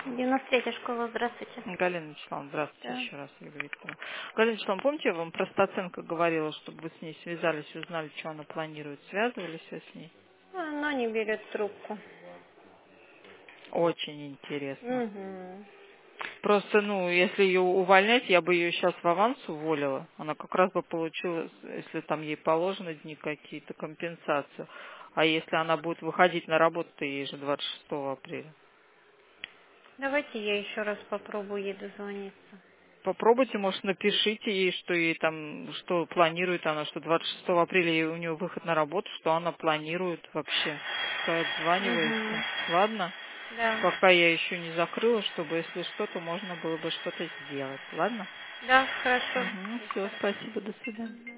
93-я школа, здравствуйте. Галина Вячеславовна, здравствуйте Да. еще раз, Ольга Викторовна. Галина Вячеславовна, помните, я вам про Стаценко говорила, чтобы вы с ней связались и узнали, что она планирует? Связывались вы с ней? Она не берет трубку. Очень интересно. Угу. Просто, если ее увольнять, я бы ее сейчас в аванс уволила. Она как раз бы получила, если там ей положены дни какие-то, компенсацию. А если она будет выходить на работу, то ей же 26 апреля. Давайте я еще раз попробую ей дозвониться. Попробуйте, может, напишите ей, что ей там, что планирует она, что 26 апреля у нее выход на работу, что она планирует вообще. Пускай Угу. отзванивается. Ладно? Да. Пока я еще не закрыла, чтобы, если что-то, можно было бы что-то сделать. Ладно? Да, хорошо. Угу, все, спасибо, до свидания.